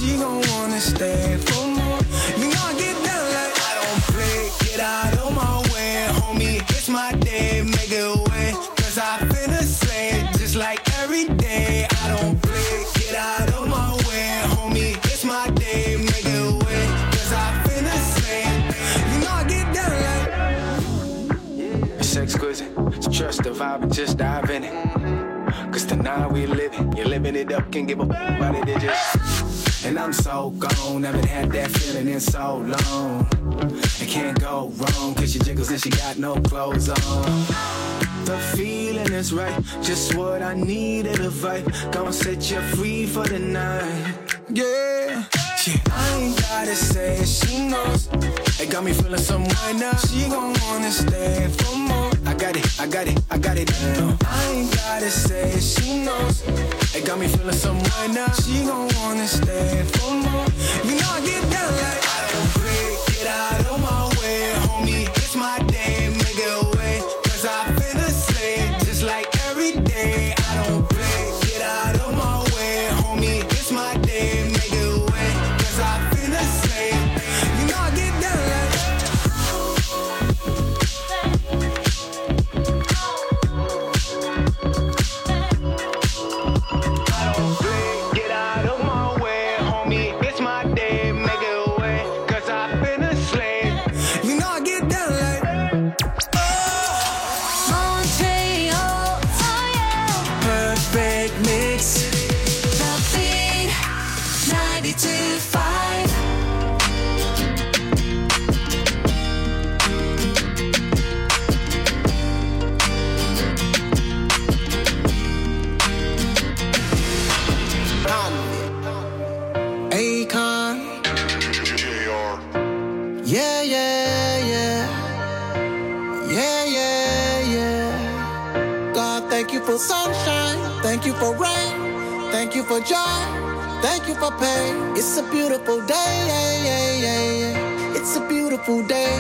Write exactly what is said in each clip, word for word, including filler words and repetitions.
she gon' wanna stay for more. You know I get down like I don't play. Get out of my way, homie. It's my day, make it way. Cause I finna slay it just like every day. I don't play. Get out of my way, homie. It's my day, make it way. Cause I finna slay it. You know I get down like it's exquisite. So trust the vibe and just dive in it. Cause tonight we living, you're living it up, can't give a f*** about it, it just. And I'm so gone, haven't had that feeling in so long. It can't go wrong, cause she jiggles and she got no clothes on. The feeling is right, just what I needed, a vibe. Gonna set you free for the night. Yeah, yeah. I ain't gotta say it, she knows. It got me feeling some way now. She gon' wanna stay for more. I got it, I got it, I got it. No, I ain't gotta say it, she knows. It got me feeling some way now. She gon' wanna stay for more. You know I get down like I don't play. Get out of my way, homie. It's my day, make it away. Cause I finna slay it just like every day. I don't play. Get out of my way, homie. It's my day, make it away. Cause I finna slay it. You know I get down like for sunshine, thank you for rain, thank you for joy, thank you for pain. It's a beautiful day, yeah, yeah, yeah, yeah. It's a beautiful day,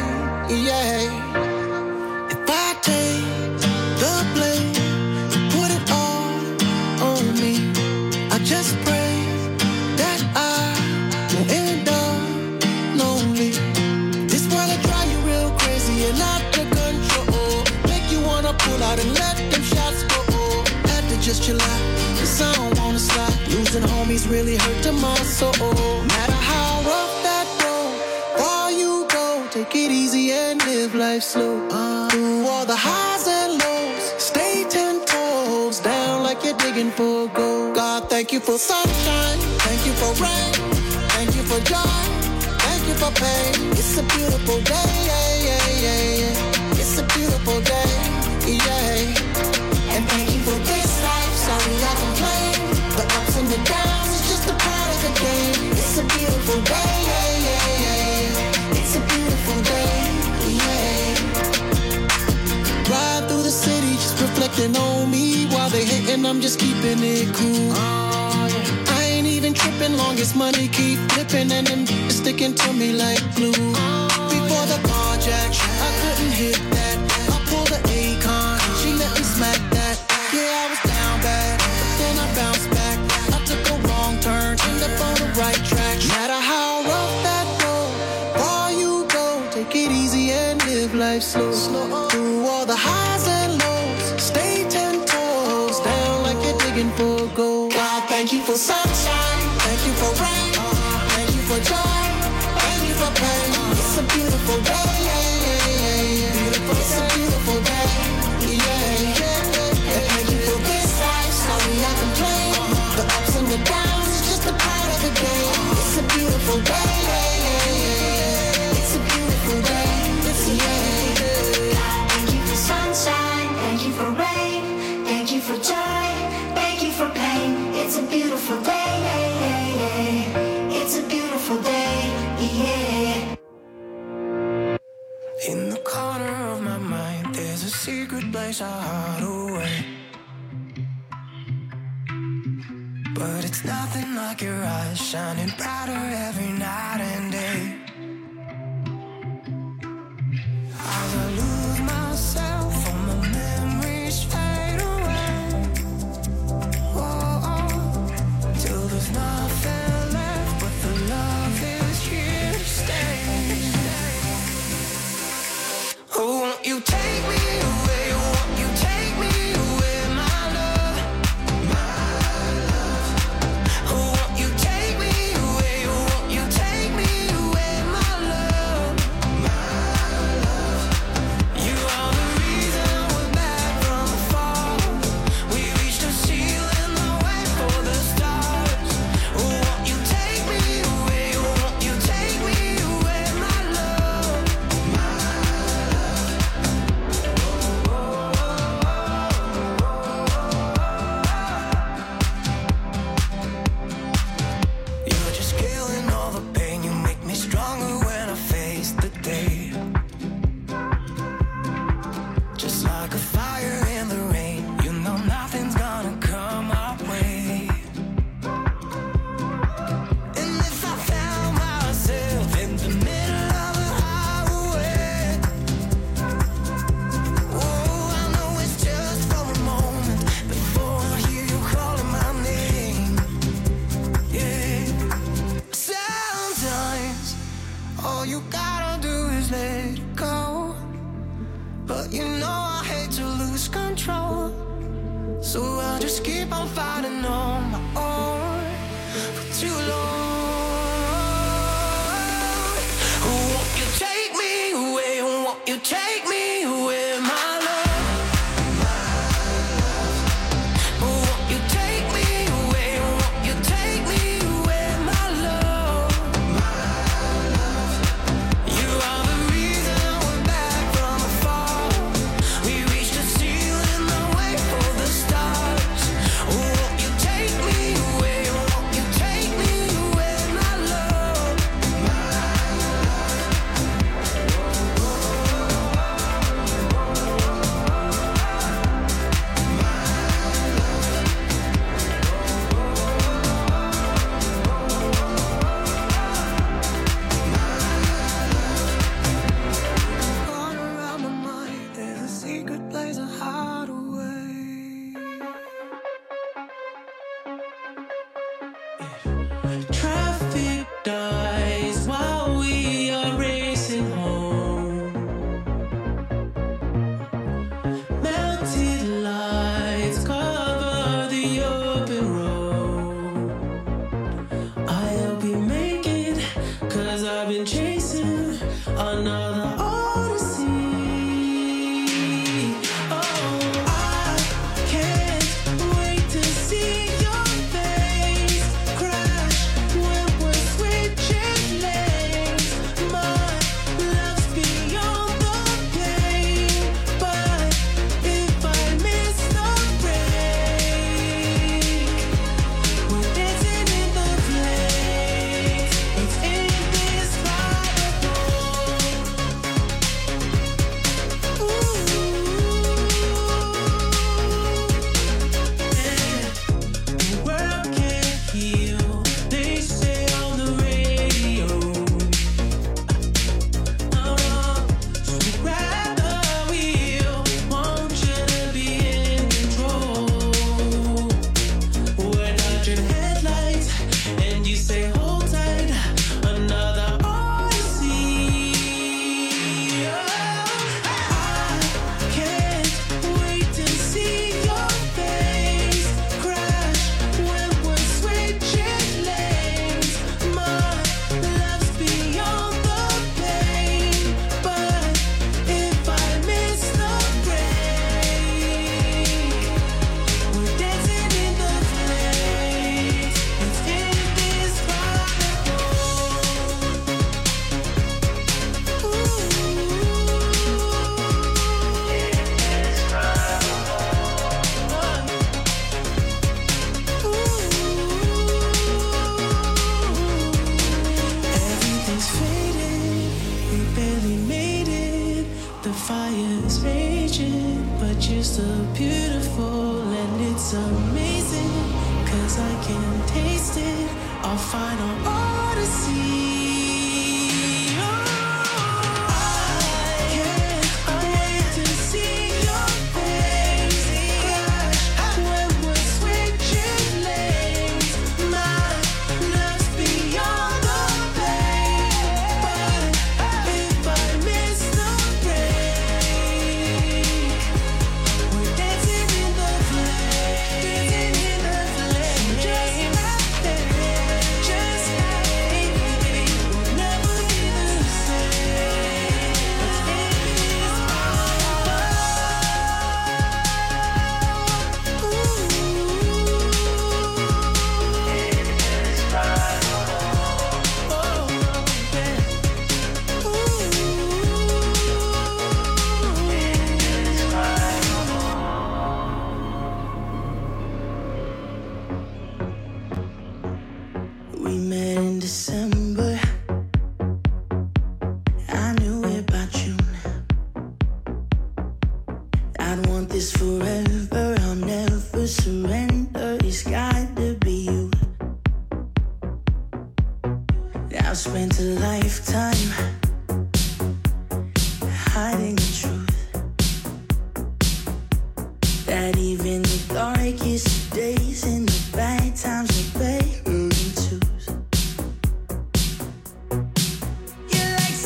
yeah. If I take the blame, put it all on me, I just pray that I won't end up lonely. This world will drive you real crazy and out of control, make you wanna pull out and let them shots go. Just chill out, cause I don't wanna slide. Losing homies really hurt to my soul. Matter how rough that road, far you go, take it easy and live life slow. uh, Through all the highs and lows, stay ten toes down like you're digging for gold. God, thank you for sunshine, thank you for rain, thank you for joy, thank you for pain. It's a beautiful day, yeah, yeah, yeah, yeah. It's a beautiful day, yeah. And thank you for this life, sorry I complain. The ups and the downs, it's just a part of the game. It's a beautiful day, yeah, yeah, yeah. It's a beautiful day, yeah. Ride through the city, just reflecting on me. While they hating, I'm just keeping it cool. Oh, yeah. I ain't even tripping, long as money keep flipping. And them sticking to me like glue. Oh, before yeah. The carjack, I couldn't hit that. I pulled the Akon, she let me smack that. Yeah, I was down bad, but then I bounced back. I took a wrong turn, ended up on the right track. No matter how rough that road, far you go, take it easy and live life slow. slow. Through all the highs and lows, stay ten toes down like you're digging for gold. God, thank you for sunshine, thank you for rain, thank you for joy, thank you for pain. It's a beautiful day, yeah, yeah, yeah, yeah. Beautiful, it's a beautiful day, yeah, yeah. The ups and the downs, it's just a part of the game. It's a beautiful day, yeah, yeah, yeah. It's a beautiful day, it's a yeah. Thank you for sunshine, thank you for rain, thank you for joy, thank you for pain. It's a beautiful day, yeah, yeah, yeah. It's a beautiful day, yeah. In the corner of my mind, there's a secret place I hide away. But it's nothing like your eyes shining brighter every night and day. As I lose myself, all my memories fade away. Oh, oh, till there's nothing left but all you gotta do is let it go. But you know I hate to lose control, so I'll just keep on fighting on my own for too long. Won't you take me away? Won't you take me away, my love? Won't you take me away? Won't you take me away, my love? You are the reason we're back from afar. We reached the ceiling, the way for the stars. Won't you take me away? Won't you take me away, my love? All around my mind, there's a secret place I hide away. Traffic dies while we are racing home. Melted lights cover the open road. I hope you make it, 'cause I've been chasing another odyssey. Oh, I can't wait to see your face crash when we're switching lanes. My love's beyond the pain, but if I miss the break, we're dancing in the flames. It's indescribable. Ooh, yeah. The world can't heal, they say on the radio. Oh no, so grab the wheel, want you to be in control. We're dodging headlights, and you say hold tight, another odyssey. Oh, I can't wait to see your face crash when we're switching lanes. My love's beyond the pain, but if I miss the break, we're dancing in the flames. It's indescribable. Ooh, everything's faded, we barely made it. The fire's raging, but you're still beautiful, and it's amazing, 'cause I can taste it, our final odyssey. Oh, I can't wait to see your face crash when we're switching lanes. My love's beyond the pain, but if I miss the break, we're dancing in the flames, dancing in the flames, just like that, just like we'll never be the same. It's We met in December. I knew it by June. I'd want this forever. I'll never surrender. It's got to be you. I've spent a lifetime hiding the truth, that even the darkest days and the bad times are better in twos. You're like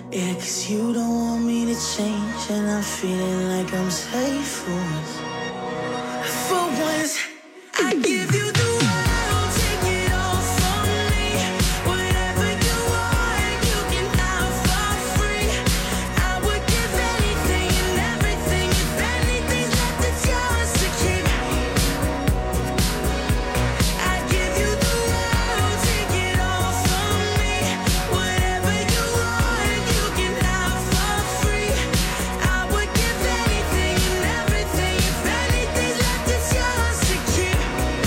Yeah, 'cause you don't want me to change, and I'm feeling like I'm safe for once. For once, I give you the world, take it all from me. Whatever you want, you can have for free. I would give anything and everything. If anything's left, it's yours to keep. I give you the world, take it all from me. Whatever you want, you can have for free. I would give anything and everything. If anything's left, it's yours to keep.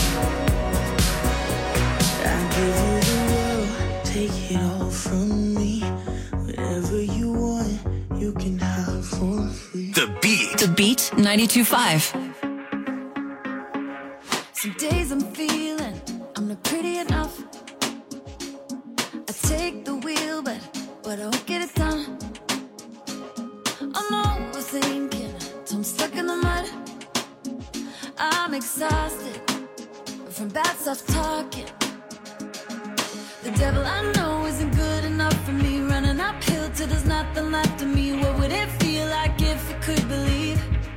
I give you the world, take it all from me. Whatever you want, you can have for free. The Beat. The Beat ninety-two point five. Some days I'm feeling I'm not pretty enough. I take the wheel, but but I won't get it done. I'm overthinking, so I'm stuck in the mud. I'm exhausted from bad self-talking. The devil I know isn't good enough for me. Running uphill till there's nothing left of me. What would it feel like if I could believe?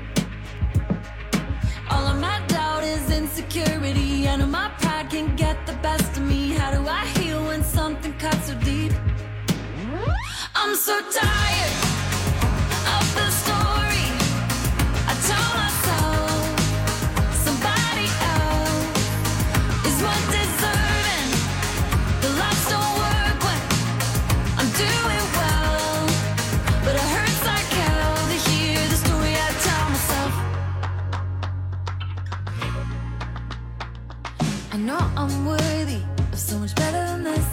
All of my doubt is insecurity. I know my pride can get the best of me. How do I heal when something cuts so deep? I'm so tired of the story I tell myself. Somebody else is more deserving. The lights don't work when I'm doing well, but it hurts like hell to hear the story I tell myself. I know I'm worthy of so much better than this.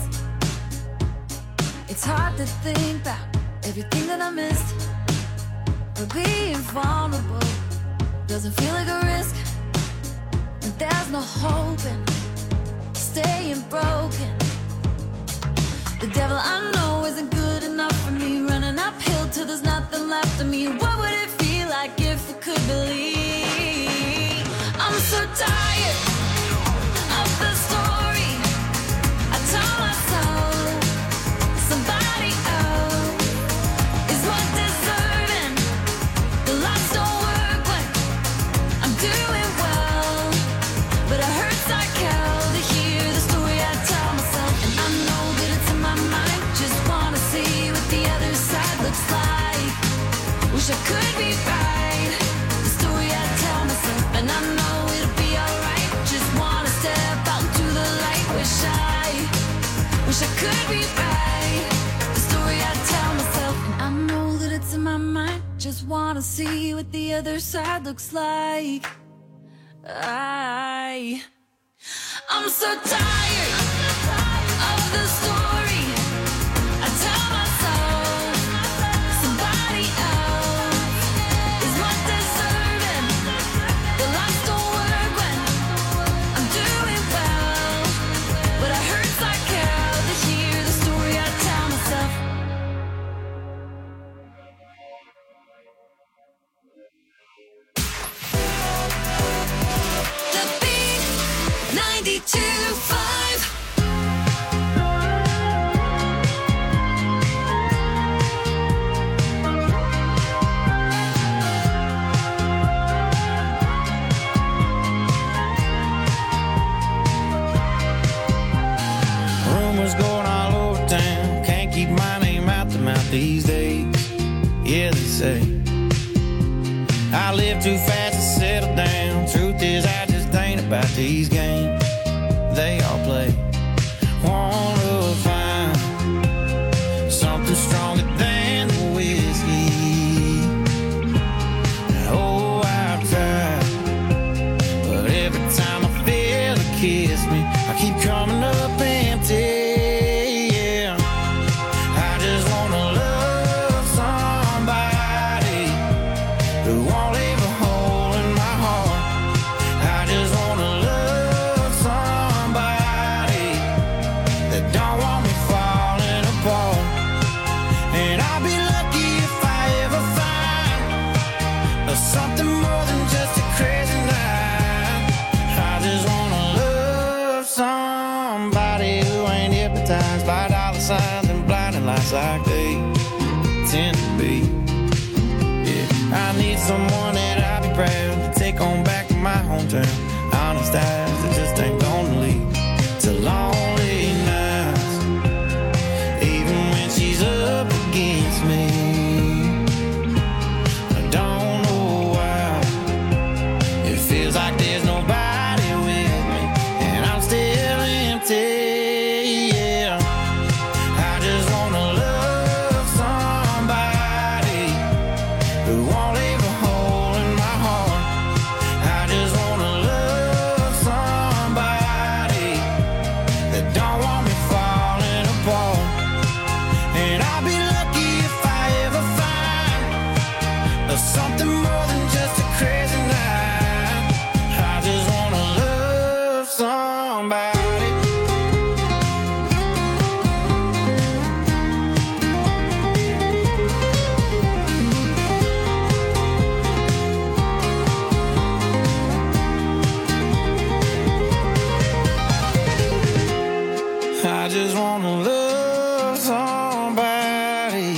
It's hard to think about everything that I missed. But being vulnerable doesn't feel like a risk. And there's no hope in staying broken. The devil I know isn't good enough for me. Running uphill till there's nothing left of me. What would it feel like if I could believe? I'm so tired of the story I tell myself. Somebody else is more deserving. The lights don't work when I'm doing well, but it hurts like hell to hear the story I tell myself. And I know that it's in my mind. Just wanna see what the other side looks like. Wish I could be right. The story I tell myself, and I know it'll be alright. Just wanna step out into the light. Wish I, wish I could be right. The story I tell myself, and I know that it's in my mind. Just wanna see what the other side looks like. I, I'm so tired of the story I tell myself. Somebody else is more deserving. The lights don't work when I'm doing well, but it hurts like hell to hear the story I tell myself. The Beat ninety-two point five. Rumors going all over town. Can't keep my name out the mouth these days. Yeah, they say I live too fast to settle down. Truth is, I just ain't about these games they all play. Wanna find something stronger than the whiskey. Oh, I've tried, but every time I feel it kiss me, I keep coming up empty. Yeah, I just wanna love somebody who won't leave a hole in my heart. I just wanna love somebody that don't want me falling apart. And I'll be lucky if I ever find something more than just a crazy night. I just wanna love somebody who ain't hypnotized by dollar signs and blinding lights like they. pretend to be. Yeah, I need someone that I'll be proud to take on back to my hometown. Honest eyes that just ain't gonna lead to lonely nights, even when she's up against me. I don't know why it feels like there's nobody with me, and I'm still empty. Yeah, I just wanna love somebody who won't leave a hole in my heart. I just wanna love somebody that don't want me falling apart. And I'll be lucky if I ever find something more than just a crazy night. I just wanna love somebody. I just wanna love somebody.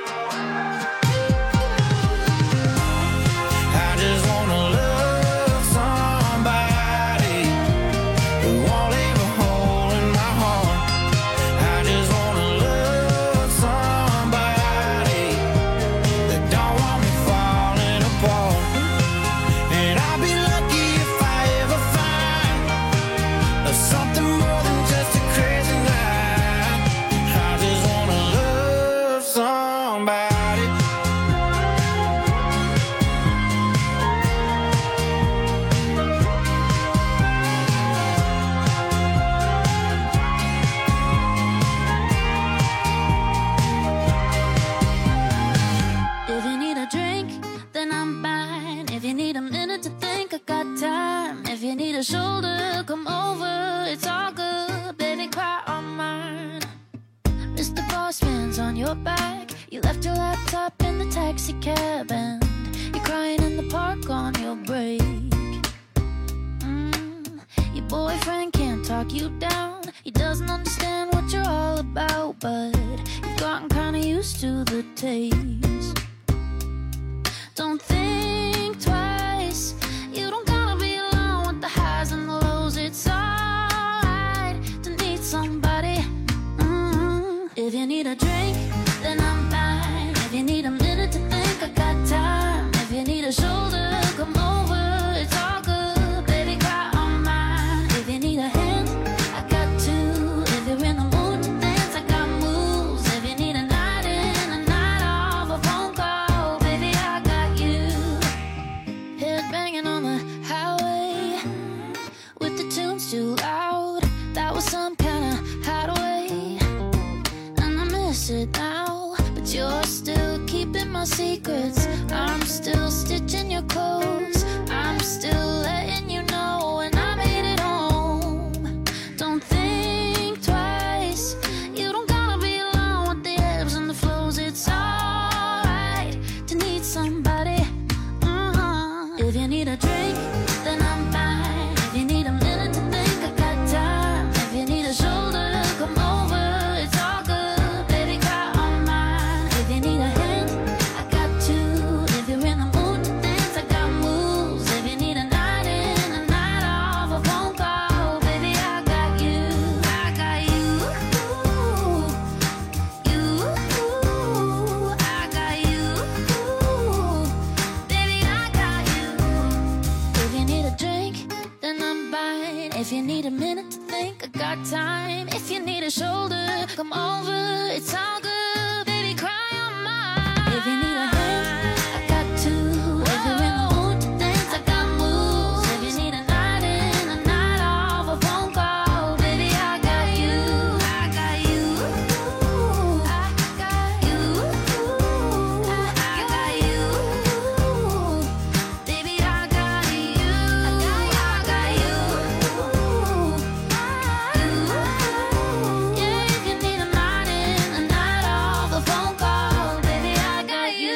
I just wanna love somebody who won't leave a hole in my heart. I just wanna love somebody that don't want me falling apart. And I'll be lucky if I ever find something more than just a crazy night. I just wanna love somebody. If you need a drink, then I'm fine. If you need a minute to think, I got time. If you need a shoulder, come over. It's all good, baby, cry on mine. Mister Bossman's on your back. You left your laptop in the taxi cab, and you're crying in the park on your break. Mm, your boyfriend can't talk you down. He doesn't understand what you're all about, but you've gotten kinda used to the taste. Don't think twice. You don't gotta be alone with the highs and the lows. It's alright to need somebody. Mm. If you need a drink, then I'm fine. If you need a minute to think, I got time. If you need a shoulder, come over. It's all good, baby, cry on mine. If you need a hand, I got two. If you're in the mood to dance, I got moves. If you need a night in, a night off, a phone call, baby, I got you. Head banging on the highway with the tunes too loud. That was some kind of hideaway, and I miss it now. But you're still keeping my secrets. I'm still stitching your clothes. I'm still letting you know when I made it home. Don't think twice. You don't gotta be alone with the ebbs and the flows. It's alright to need somebody. Uh-huh. If you need a drink, then I'm fine. If you need a minute to think, I got time. If you need a shoulder, come over. It's all good, baby, cry on mine. If you need a hand, I got two. If you're in the mood to dance, I got moves. If you need a night in, a night off, a phone call, baby, I got you. I got you. You. I got you. Baby, I got you. If you need a drink, then I'm fine. If you need a minute to think, I got time. If you need a shoulder, come over. It's all good, baby, cry on mine. If you need a hand, I got two. If you're in the mood to dance, I got moves. If you need a night in, a night off, a phone call, baby, I got you. I got you. I got you. I got you. Baby, I got you. I got you. Yeah, if you need a night in, a night off, a phone call, baby, I got you.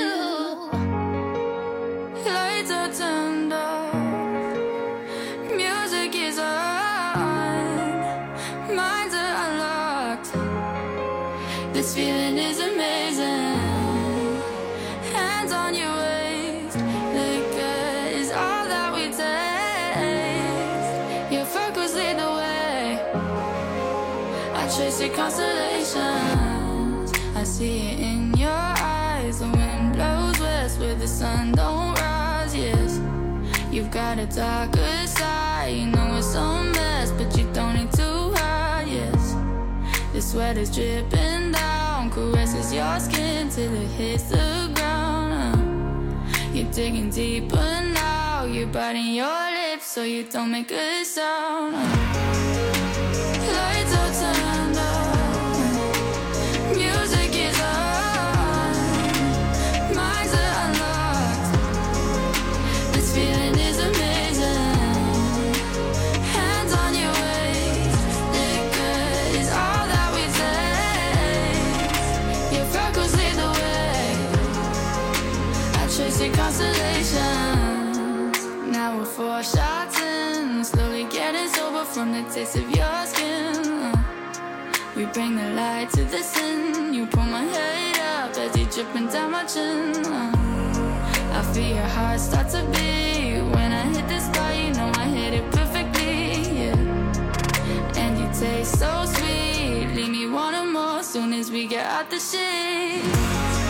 Lights are turned off, music is on, minds are unlocked. This feeling is amazing. chase your constellations. I see it in your eyes. The wind blows west where the sun don't rise. Yes, you've got a darker side. You know it's a mess, but you don't need to hide. Yes, the sweat is dripping down, caresses your skin till it hits the ground. uh. You're digging deeper now. You're biting your lips so you don't make a sound. uh. Lights are turned on, music is on, minds are unlocked. This feeling is amazing. Hands on your waist, liquor is all that we taste. Your freckles lead the way. I chase your constellations. Now we're four shots in, slowly getting sober from the taste of your skin. We bring the light to the sin. You pull my head up as you dripping down my chin. I feel your heart start to beat. When I hit the spot, you know I hit it perfectly, yeah. And you taste so sweet, leave me wanting more soon as we get out the sheets.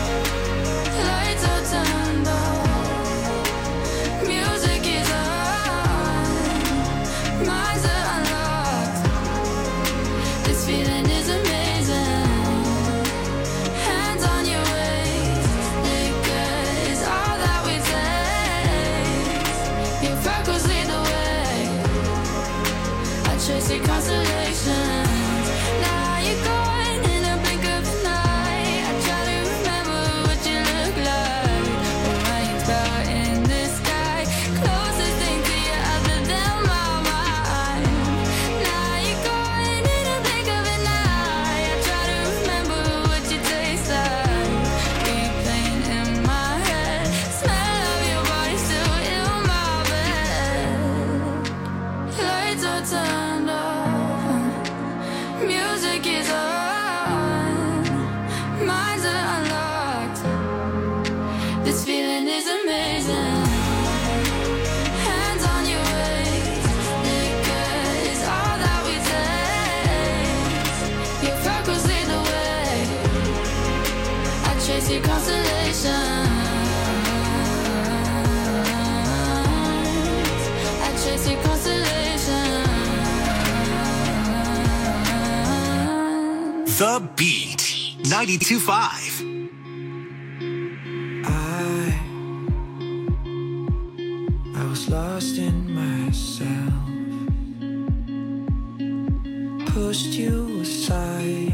Lights are turned on, music is on, minds are unlocked. This feeling is amazing. Hands on your waist, liquor is all that we taste. Your freckles lead the way. I chase your constellations. Now you're gone in a blink of an eye. I try to remember what you look like. Orion's belt in the sky, closest thing to you other than my mind. Now you're gone in a blink of an eye. I try to remember what you taste like. Replaying in my head, smell of your body still in my bed. Lights are turned on, music is on, minds are unlocked. This feeling is amazing. Hands on your waist, liquor is all that we taste. Your freckles lead the way. I chase your constellations. I chase your constellations. The Beat ninety-two point five. I I was lost in myself, pushed you aside,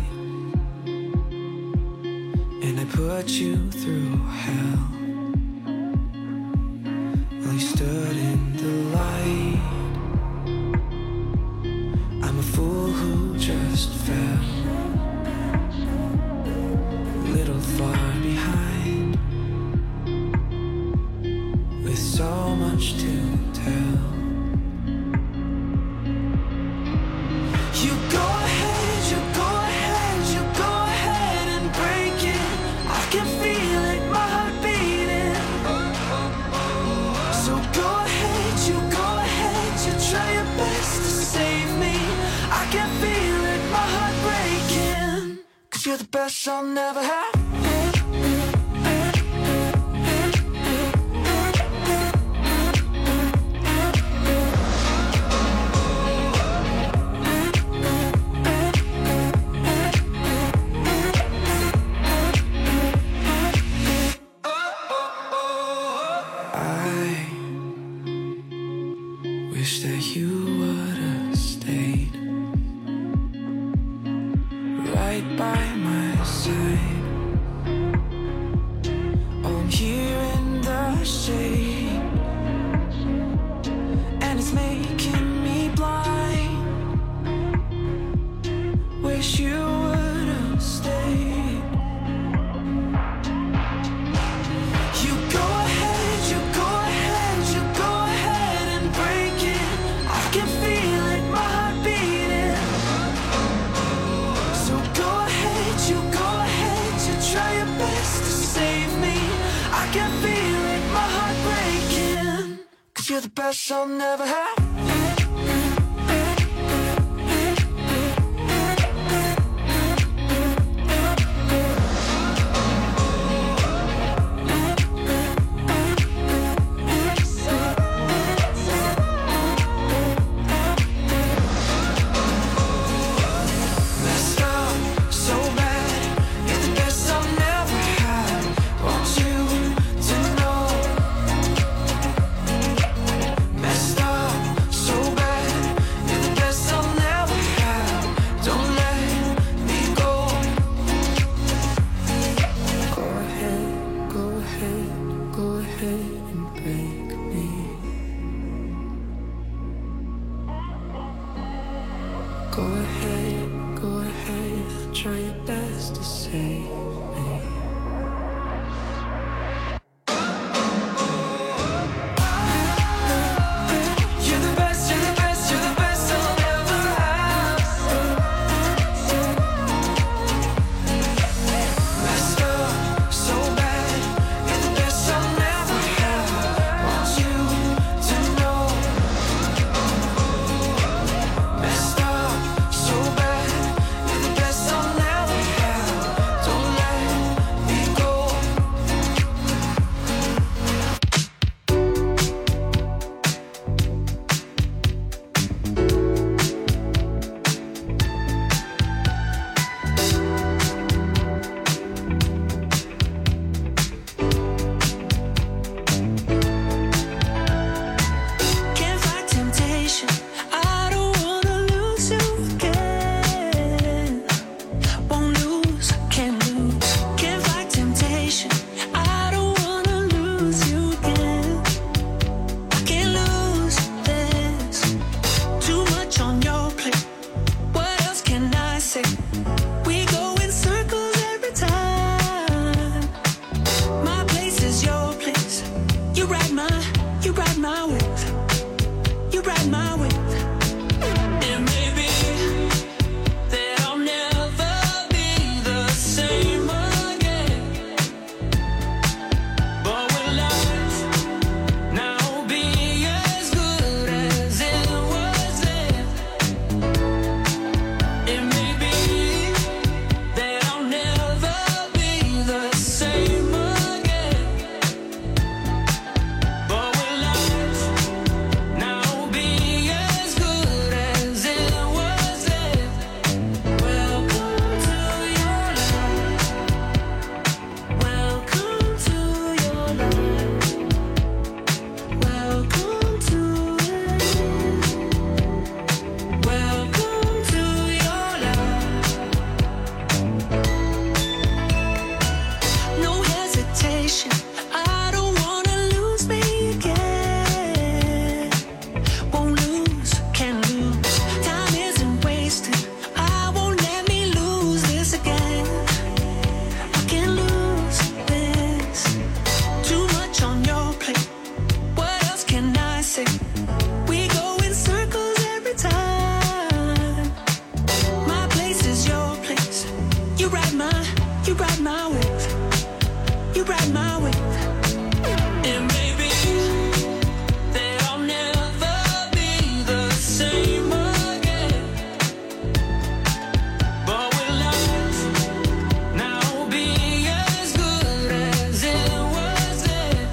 and I put you through hell. Well, you stood in the light. I'm a fool who just fell a little far behind, with so much to tell. You go ahead, you go ahead, you go ahead and break it. I can feel it, my heart beating. So go ahead, you go ahead, you try your best to save me. I can feel it, my heart breaking. Cause you're the best I'll never have. Wish that you would've stayed right by my side. Oh, I'm here in the shade, and it's making me blind. Wish you would've stayed. You go ahead, you go ahead, you go ahead and break it. I can feel it, my heart beating. So go ahead, you go ahead, you try your best to save me. I can feel it, my heart breaking. Cause you're the best I'll never have. my ways. You ride my wave. And baby, that I'll never be the same again. But with love, now I'll be as good as it was then.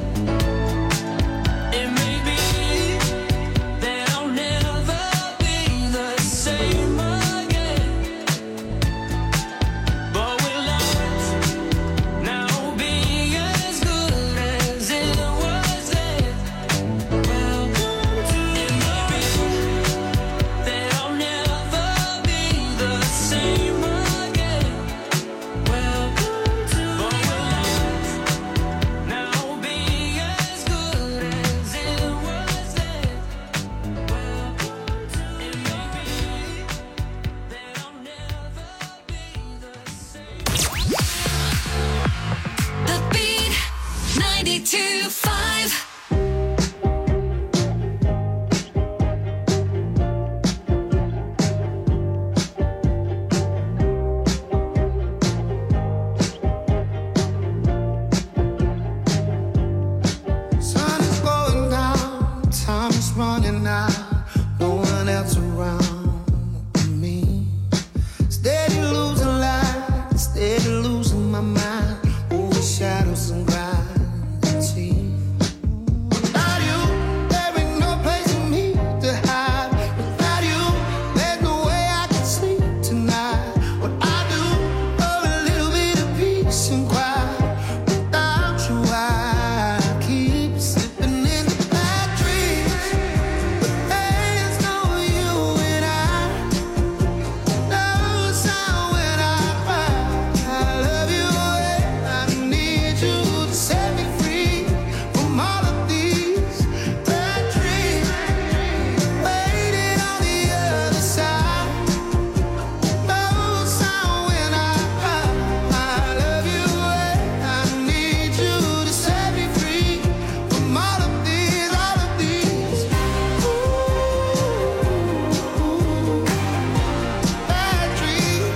And maybe that I'll never be the same again. But with love, now I'll be as good as it was then. Welcome to and maybe that I'll never be the same again. Welcome to but with love, now I'll be as good as it was then. Welcome to and maybe that I'll never be the same. The Beat ninety-two point five. Sun is going down, time is running out, no one else around me. Steady losing light, steady losing my mind, over shadows and gravity. Without you, there ain't no place for me to hide. Without you, there's no way I can sleep tonight. What I do, oh, a little bit of peace and quiet. Without you, I keep slipping into bad dreams. But there's no you and I. No sound when I cry. I love you and I need you to set me free from all of these bad dreams. Waiting on the other side. No sound when I cry. I love you and I need you to set me free from all of these, all of these. Ooh, bad dreams.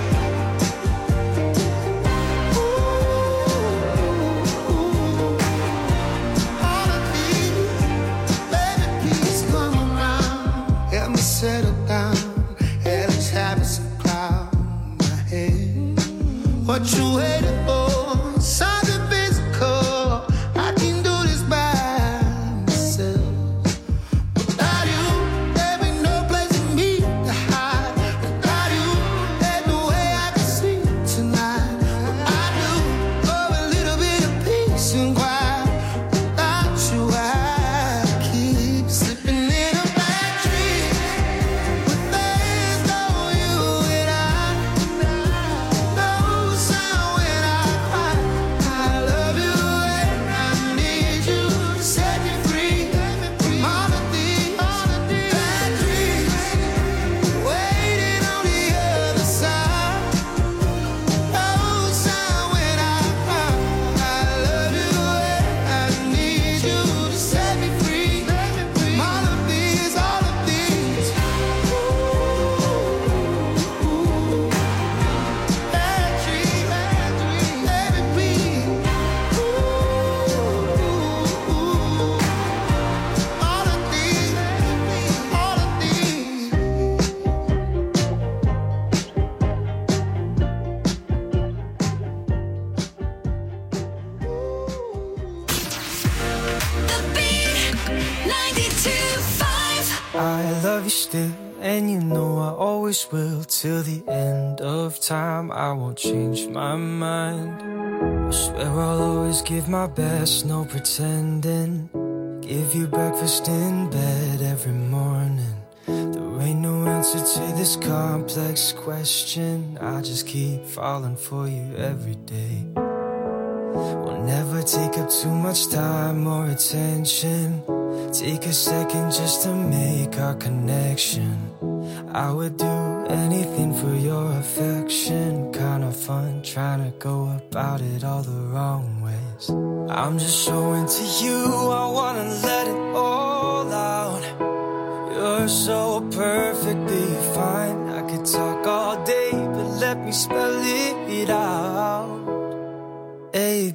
All of these, baby, please come around. Help me settle down. Hellish habits and cloud my head. What you waiting for? Something physical. I can do this by myself. Without you, there ain't no place for me to hide. Without you, there's no way I can sleep tonight. What I do, oh, a little bit of peace and quiet. Without you, I keep slipping in a bad dream. But there's no you and I. No sound when I cry. I love you and I need you to set me free from all of these bad dreams. Waiting on the other side. No sound when I cry. I love you and I need you to set me free from all of these, all of these. Bad dreams, bad dreams, baby, please. All of these, all of these. The Beat ninety-two point five. I love you still, and you know I always will. Till the end of time, I won't change my mind. I swear I'll always give my best, no pretending. Give you breakfast in bed every morning. There ain't no answer to this complex question. I just keep falling for you every day. We'll never take up too much time or attention. Take a second just to make our connection. I would do anything for your affection. Kinda fun trying to go about it all the wrong ways. I'm just showing to you, I wanna let it all out. You're so perfectly fine. I could talk all day, but let me spell it out.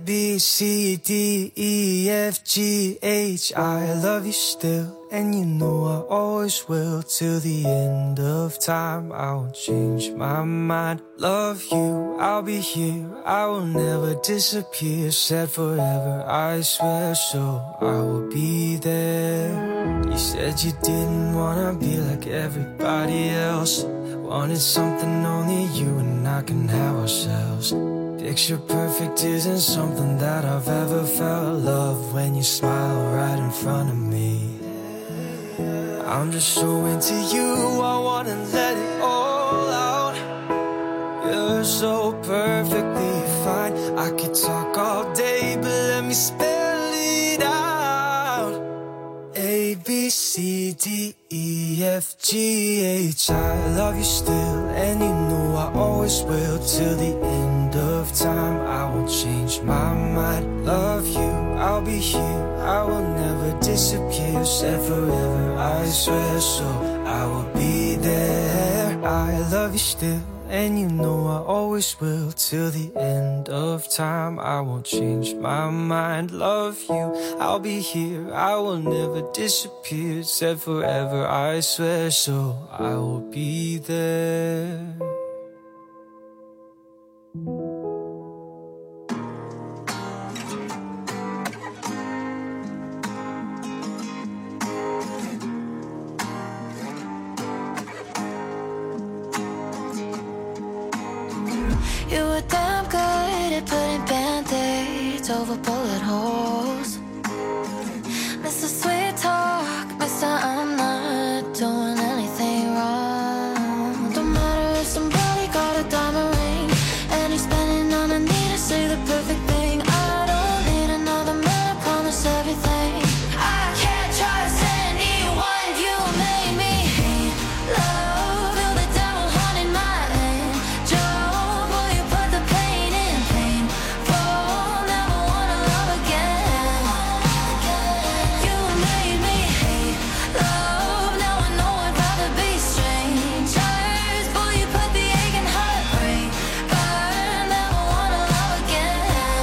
B, C, D, E, F, G, H. I love you still, and you know I always will. Till the end of time, I won't change my mind. Love you, I'll be here, I will never disappear. Said forever, I swear, so I will be there. You said you didn't wanna be like everybody else. Wanted something only you and I can have ourselves. Picture perfect isn't something that I've ever felt. Love when you smile right in front of me. I'm just so into you, I wanna let it all out. You're so perfectly fine. I could talk all day, but let me spell it out. A, B, C, D, E, F, G, H. I love you still, and you know I always will. Till the end of time, I won't change my mind. Love you, I'll be here, I will never disappear. Said forever, I swear, so I will be there. I love you still, and you know I always will. Till the end of time, I won't change my mind. Love you, I'll be here, I will never disappear. Said forever, I swear, so I will be there. You were damn good at putting band-aids over bullet holes. Mister Sweet Talk, Mister I'm not doing anything wrong. Don't matter if somebody got a diamond ring and he's spending on a need to say the perfect thing. I don't need another man, I promise everything. I can't trust anyone, you made me hate love. You're the devil haunting my angel. Boy, you put the pain in pain. Fall, never wanna love again. You made me hate love. Now I know I'd rather be strangers. Boy, you put the ache and heartbreak. But never wanna love again.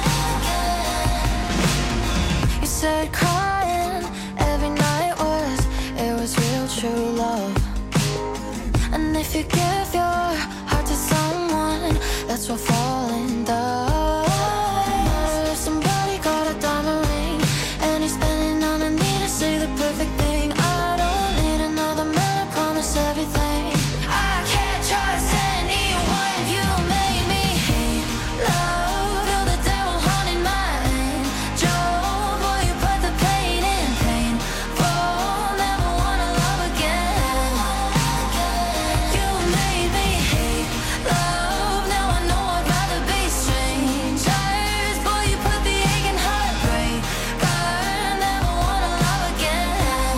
You said crying every night was, it was real true love. And if you give your heart to someone, that's what falling does. If somebody got a diamond ring and he's spending on a need to say the perfect thing. I don't need another man, I promise everything. I can't trust anyone, you made me hate love. You're the devil haunting my angel. Boy, you put the pain in pain. Fall, never wanna love again. You made me hate love. Now I know I'd rather be strangers. Boy, you put the ache and heartbreak. But never wanna love again.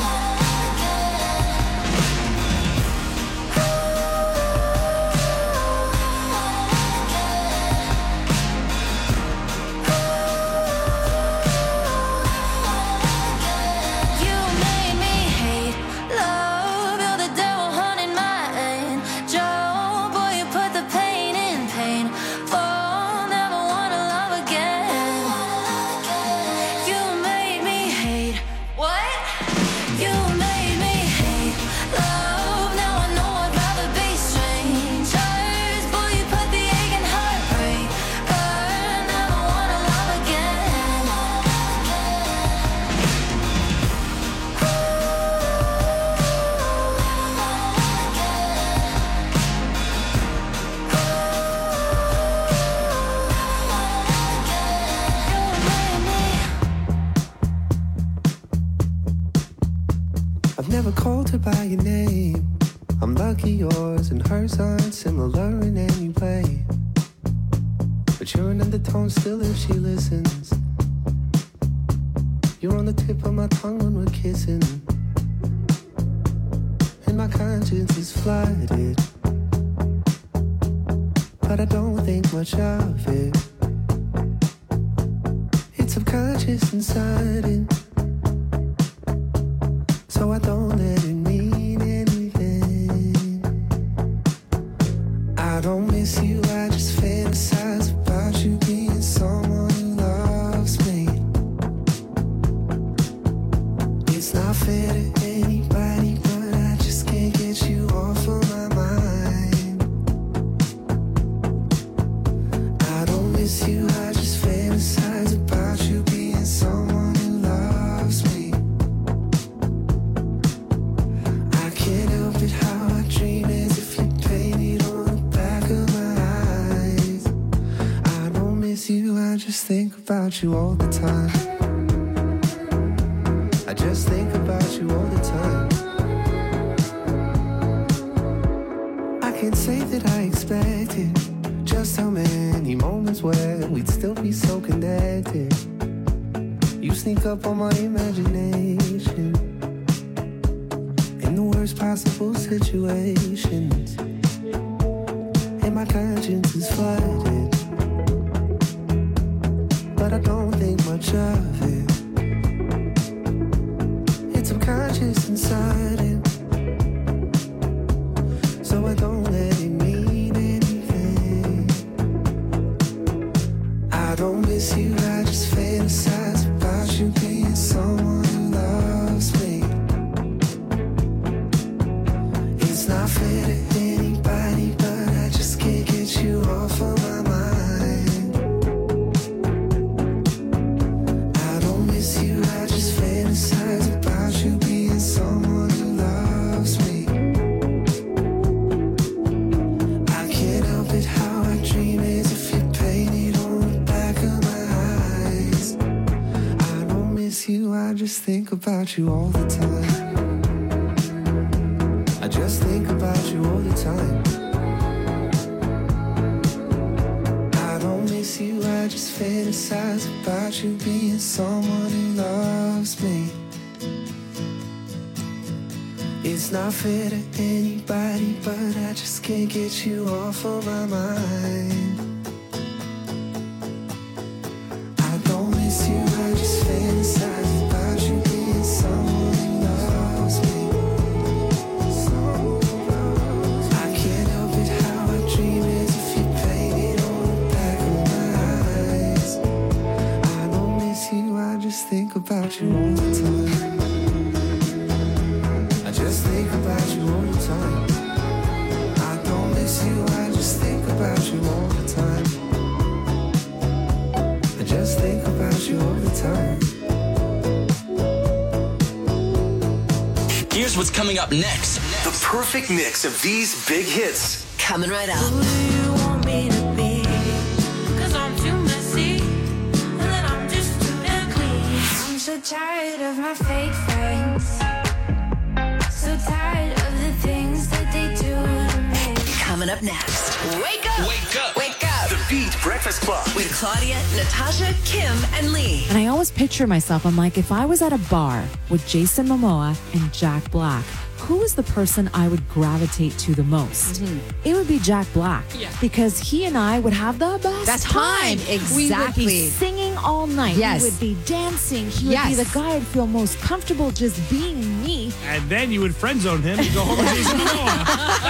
You made me hate love. You're the devil haunting my angel. Boy, you put the pain in pain. Fall, never wanna love again. You made me hate what? You made me hate love. Now I know I'd rather be strangers. Boy, you put the ache and heartbreak. But never wanna love again. I've never called her by your name. I'm lucky yours and hers aren't similar in any way. But you're an undertone still if she listens. You're on the tip of my tongue when we're kissing. And my conscience is flooded. But I don't think much of it. It's subconscious and sudden. So I don't let it mean anything. I don't miss you, I just fantasize about you being someone who I just think about you all the time. I just think about you all the time. I can't say that I expected just how many moments where we'd still be so connected. You sneak up on my imagination in the worst possible situations, and my conscience is flooded, but I don't think much of it. It's subconscious and sudden, so I don't let it mean anything. I don't miss you, I just fantasize about you being someone who loves me. It's not fair to anybody, but I just can't get you off of my mind. I don't miss you, I just fantasize about you being someone who loves me. I can't help it how I dream as if you're painted on the back of my eyes. I don't miss you, I just think about you all the time. I just think about you all the time. I don't miss you, I just fantasize about you being someone who loves me. It's not fair to anybody, but I just can't get you off of my mind. I don't miss you, I just fantasize about you being someone who loves me. I can't help it how I dream as if you painted on the back of my eyes. I don't miss you, I just think about you all the time. I just think about you all the time. I don't miss you, I just think about you all the time. I just think about you all the time. Here's what's coming up next. The perfect mix of these big hits. Coming right up. Who do you want me to be? Cause I'm too messy, and then I'm just too damn clean. I'm so tired of my fake friends. So tired of the things that they do to me. Coming up next. Wake up! Wake up. Wake up! The Beat Breakfast Club. With Claudia, Natasha, Kim, and Lee. And I always picture myself, I'm like, if I was at a bar with Jason Momoa and Jack Black, who is the person I would gravitate to the most? It would be Jack Black. Yeah. Because he and I would have the best That time, We would be exactly. singing all night. Yes. We would be dancing. He would Yes. be the guy I'd feel most comfortable just being me. And then you would friend zone him and go home with Jason Momoa.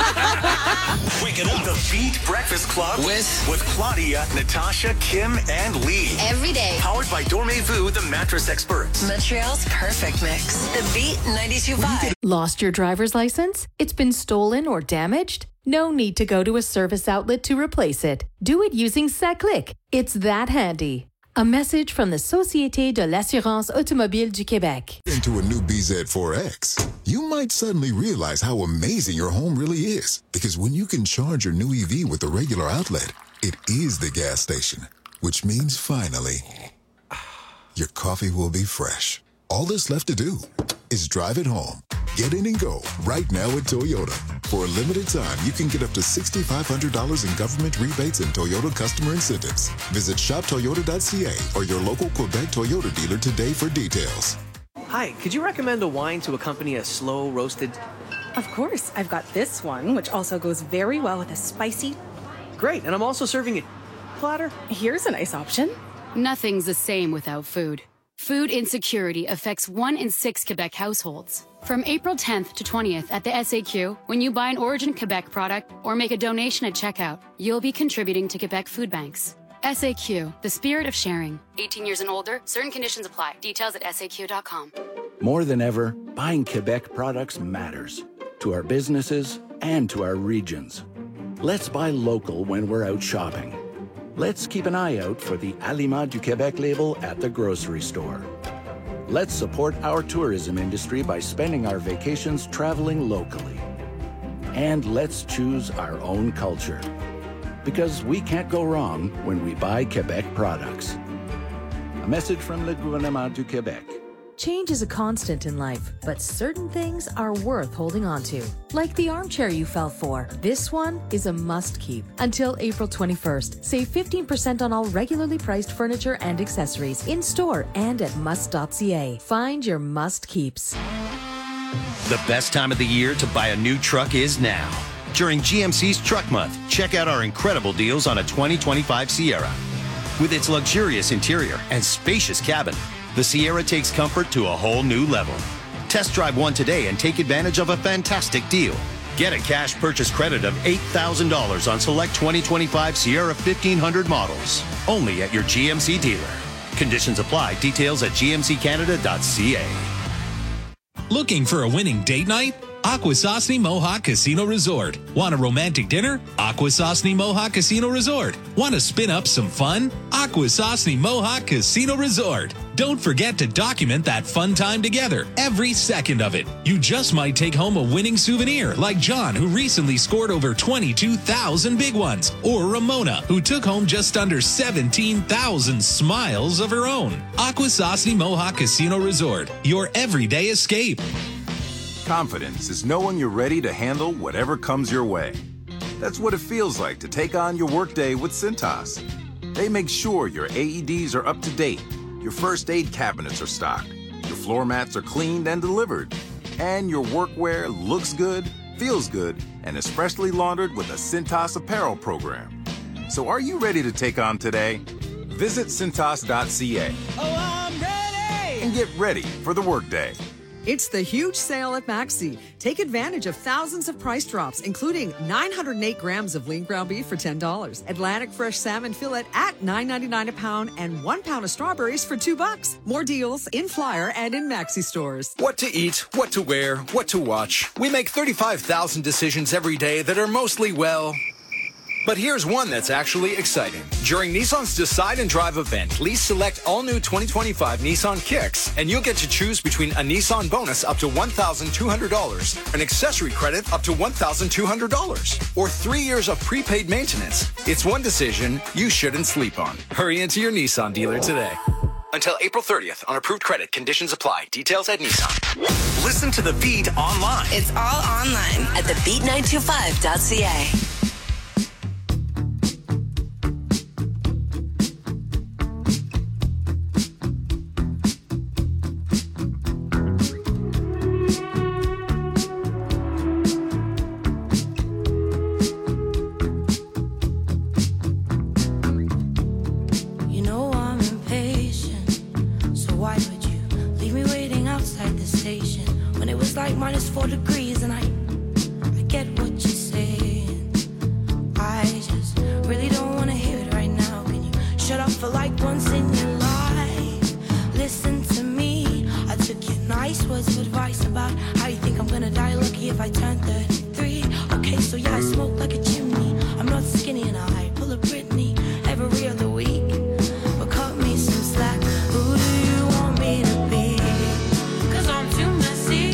Wake it up. The Beat Breakfast Club with with Claudia, Natasha, Kim, and Lee. Every day. Powered by Dormez-vous, the mattress experts. Montreal's perfect mix. The Beat ninety-two point five. Lost your driver's license? It's been stolen or damaged? No need to go to a service outlet to replace it. Do it using SACLIC. It's that handy. A message from the Société de l'Assurance Automobile du Québec. Into a new B Z four X, you might suddenly realize how amazing your home really is. Because when you can charge your new E V with a regular outlet, it is the gas station. Which means finally, your coffee will be fresh. All that's left to do is drive it home. Get in and go right now at Toyota. For a limited time, you can get up to six thousand five hundred dollars in government rebates and Toyota customer incentives. Visit shop toyota dot c a or your local Quebec Toyota dealer today for details. Hi, could you recommend a wine to accompany a slow roasted? Of course, I've got this one, which also goes very well with a spicy. Great, and I'm also serving a platter. Here's a nice option. Nothing's the same without food. Food insecurity affects one in six Quebec households. From April tenth to twentieth at the S A Q, when you buy an Origin Quebec product or make a donation at checkout, you'll be contributing to Quebec food banks. S A Q, the spirit of sharing. eighteen years and older, certain conditions apply. Details at S A Q dot com. More than ever, buying Quebec products matters to our businesses and to our regions. Let's buy local when we're out shopping. Let's keep an eye out for the Aliments du Québec label at the grocery store. Let's support our tourism industry by spending our vacations traveling locally. And let's choose our own culture. because we can't go wrong when we buy Quebec products. A message from le gouvernement du Québec. Change is a constant in life, but certain things are worth holding on to. Like the armchair you fell for. This one is a must-keep. Until April twenty-first, save fifteen percent on all regularly priced furniture and accessories in-store and at must dot c a. Find your must-keeps. The best time of the year to buy a new truck is now. During G M C's Truck Month, check out our incredible deals on a twenty twenty-five Sierra. With its luxurious interior and spacious cabin, the Sierra takes comfort to a whole new level. Test drive one today and take advantage of a fantastic deal. Get a cash purchase credit of eight thousand dollars on select twenty twenty-five Sierra fifteen hundred models. Only at your G M C dealer. Conditions apply. Details at g m c canada dot c a. Looking for a winning date night? Akwesasne Mohawk Casino Resort. Want a romantic dinner? Akwesasne Mohawk Casino Resort. Want to spin up some fun? Akwesasne Mohawk Casino Resort. Don't forget to document that fun time together, every second of it. You just might take home a winning souvenir, like John, who recently scored over twenty-two thousand big ones, or Ramona, who took home just under seventeen thousand smiles of her own. Akwesasne Mohawk Casino Resort, your everyday escape. Confidence is knowing you're ready to handle whatever comes your way. That's what it feels like to take on your workday with Cintas. They make sure your A E Ds are up to date, your first aid cabinets are stocked, your floor mats are cleaned and delivered, and your workwear looks good, feels good, and is freshly laundered with a Cintas apparel program. So are you ready to take on today? Visit cintas dot c a. Oh, I'm ready! And get ready for the workday. It's the huge sale at Maxi. Take advantage of thousands of price drops, including nine hundred eight grams of lean ground beef for ten dollars, Atlantic fresh salmon fillet at nine ninety-nine a pound, and one pound of strawberries for two bucks. More deals in Flyer and in Maxi stores. What to eat, what to wear, what to watch. We make thirty-five thousand decisions every day that are mostly, well... But here's one that's actually exciting. During Nissan's Decide and Drive event, please select all new twenty twenty-five Nissan Kicks, and you'll get to choose between a Nissan bonus up to one thousand two hundred dollars, an accessory credit up to one thousand two hundred dollars, or three years of prepaid maintenance. It's one decision you shouldn't sleep on. Hurry into your Nissan dealer today. Until April thirtieth on approved credit. Conditions apply. Details at Nissan. Listen to The Beat online. It's all online at the beat nine two five dot c a. Minus four degrees, and I, I get what you're saying. I just really don't want to hear it right now. Can you shut up for like once in your life? Listen to me. I took your nice words of advice about how you think I'm gonna die lucky if I turn thirty-three. Okay, so yeah, I smoke like a chimney. I'm not skinny and I pull a Britney every other week. But cut me some slack. Who do you want me to be? 'Cause I'm too messy.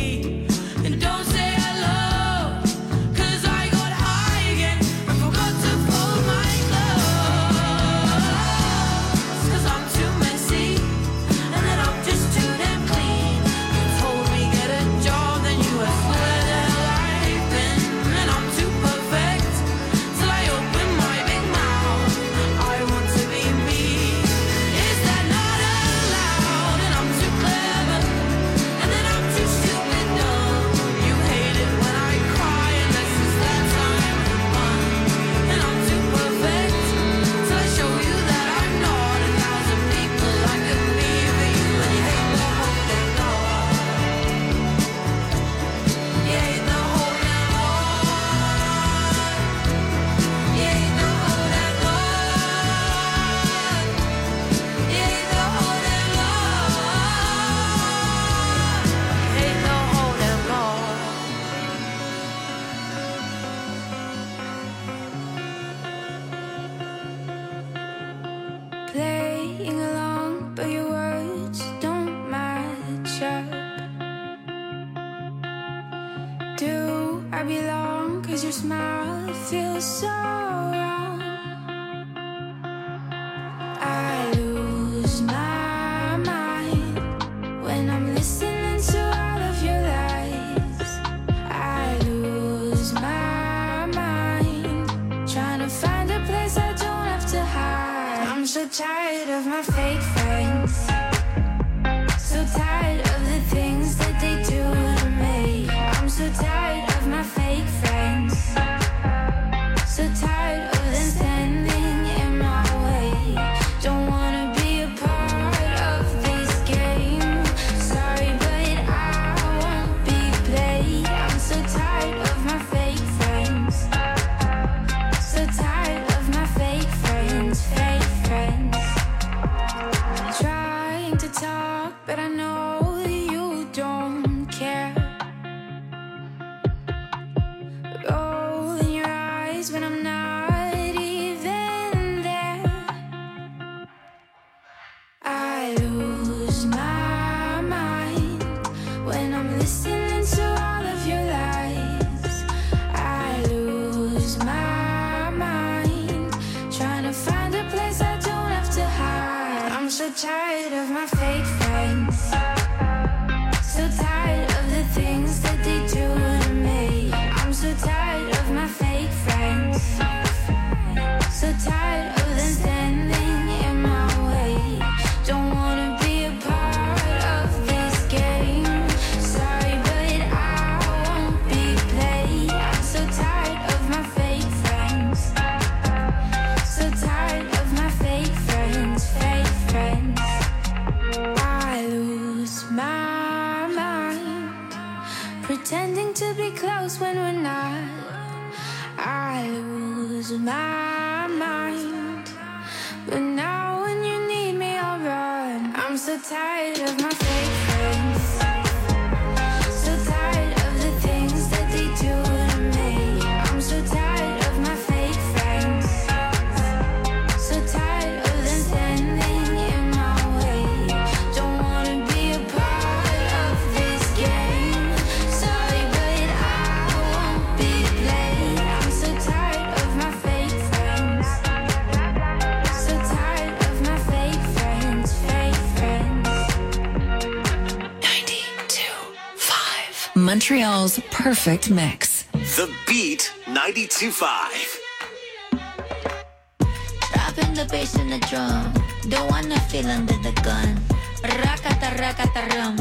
Got to feels so wrong. I lose my mind when I'm listening to all of your lies. I lose my mind trying to find a place I don't have to hide. I'm so tired of my fake friends, so tired of the things that they do to me. I'm so tired of my fake friends, so tired of them standing in my way. Don't wanna be a part of this game. Sorry, but I won't be played. I'm so tired of my fake friends, so tired of my fake friends, fake friends. Trying to talk, but I know that you don't care. Rolling your eyes when I'm not even there. I lose my mind when I'm listening to all of your lies. I lose my mind trying to find a place I don't have to hide. I'm so tired of my fake friends, so tired of the things that they do to me. I'm so tired of my fake friends, so tired of them standing in my way. Don't wanna be a part of this game. Sorry, but I won't be played. I'm so tired of my fake friends, so tired of my fake friends, fake friends. I lose my mind pretending to be close when we're not. I lose my mind, but now when you need me I'll run. I'm so tired of my fake friends, so tired of the things that they do to me. I'm so tired of my fake friends, so tired of them standing in my way. Don't wanna be a part of this game. Sorry, but I won't be played. I'm so tired of my fake friends, so tired of my fake friends, fake friends. ninety-two point five. Montreal's perfect mix. The Beat ninety-two point five. Dropping the bass in the drum. Don't wanna feel under the gun. Rakata rakata rum.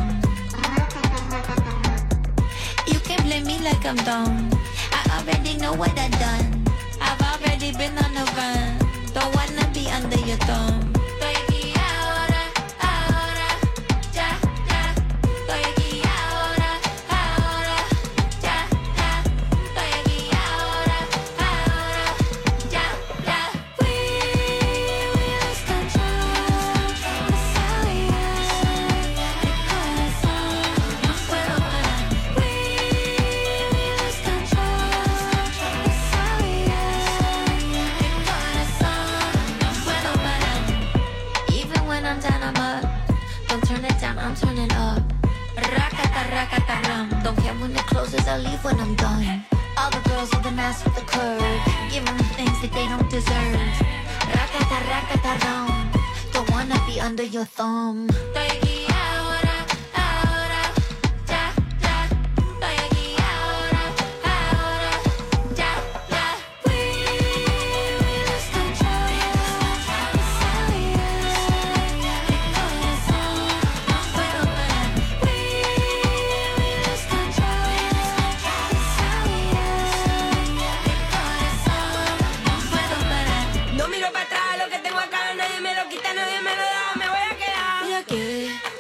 You can blame me like I'm dumb. I already know what I done. I've already been on the run. Don't wanna be under your thumb. Estoy aquí ahora, ahora, ya, ya. Estoy aquí ahora, ahora, ya, ya. Estoy aquí ahora, ahora, ya, ya. We lose control. Sabía de corazón. No puedo parar. We lose control. Sabía de corazón. No puedo parar. Even when I'm down, I'm up. Don't turn it down, I'm turning up. Rakata rakata rum. Don't care when it closes, I'll leave when I'm done. All the girls with the mask with the curve, giving them things that they don't deserve. Rakata rakata rum. Don't wanna be under your thumb. Estoy aquí ahora, ahora, ya, ya. Estoy aquí ahora, ahora, ya, ya. We lose control. Sabía de corazón. No puedo parar. We lose control. Sabía de corazón. No puedo parar. No miro para atrás, lo que tengo acá nadie me lo quita, nadie me lo da, me voy a quedar. Mira que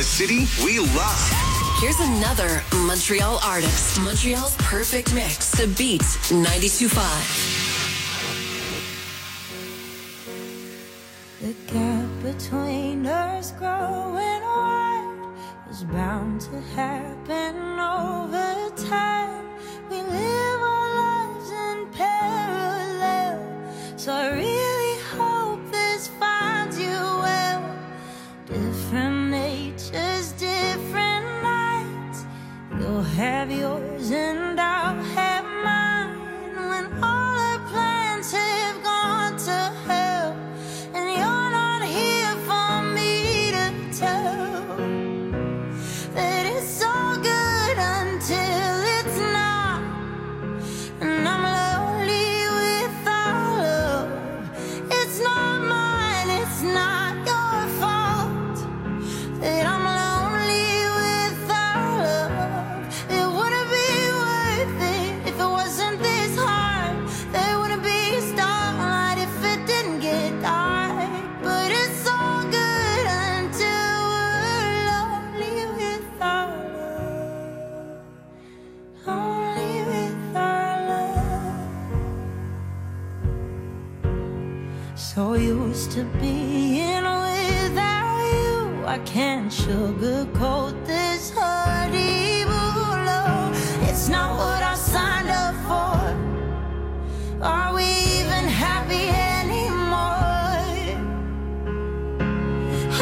city we love. Here's another Montreal artist. Montreal's perfect mix. The Beat ninety-two point five. The gap between us growing wide is bound to happen over time. We live our lives in parallel, so I really hope this finds you well. Different natures, different nights. You'll have yours and I'll have mine. When all our plans have gone to hell, and you're not here for me to tell that it's all good until it's not. And I'm lonely without love. It's not mine, it's not your fault that I'm lonely without love. It wouldn't be worth it if it wasn't this hard. There wouldn't be starlight if it didn't get dark. But it's all good until we're lonely without love. Lonely without love. So used to being without you, I can't sugarcoat this honeymoon love. It's not what I signed up for. Are we even happy anymore? Oh,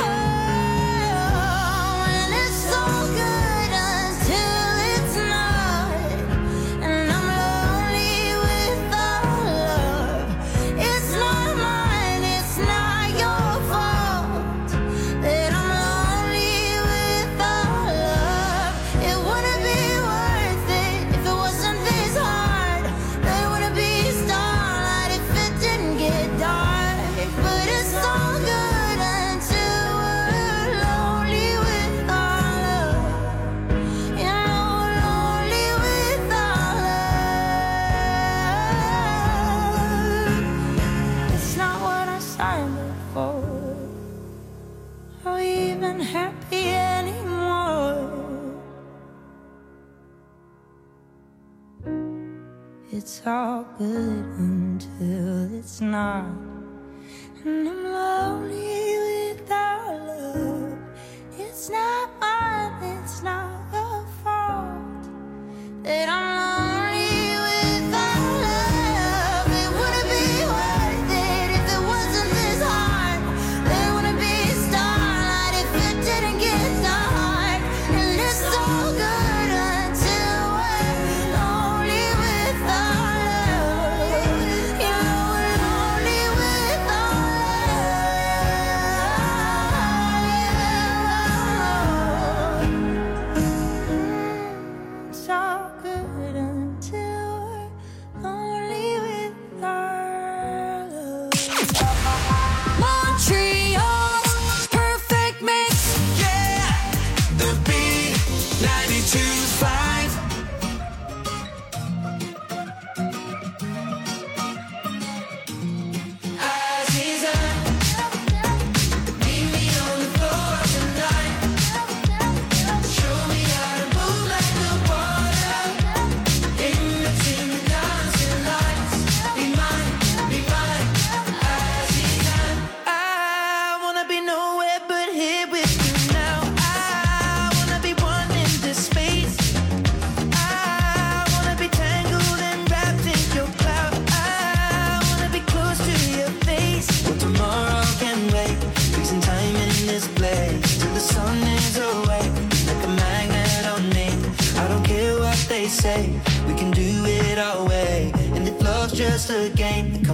and it's so good until it's not. And I'm lonely without love. It's not mine, it's not your fault that I'm lonely without love. It wouldn't be worth it if it wasn't this hard. There wouldn't be starlight if it didn't get dark. But it's all good until we're lonely without love. You know we're lonely without love. It's not what I signed up for. Are we even happy anymore? It's all good until it's not. And I'm lonely without love. It's not mine, it's not your fault that I'm lonely without love. It wouldn't be worth it if it wasn't this hard. There wouldn't be starlight if it didn't get dark. And it's so good until we're lonely without love. You know we're lonely without love. It's all good until we're lonely without love. Montreal's perfect mix. Yeah, the Beat ninety-two point five. Aziza, meet me on the floor tonight. Show me how to move like the water in between the dancing lights. Be mine, be mine, Aziza. I wanna be nowhere but here with you now. I wanna be one in this space. I wanna be tangled and wrapped in your cloud. I wanna be close to your face. Well, tomorrow can wait. Freezing time in this place till the sun is away. Like a magnet on me. I don't care what they say. We can do it our way. And if love's just a game, then come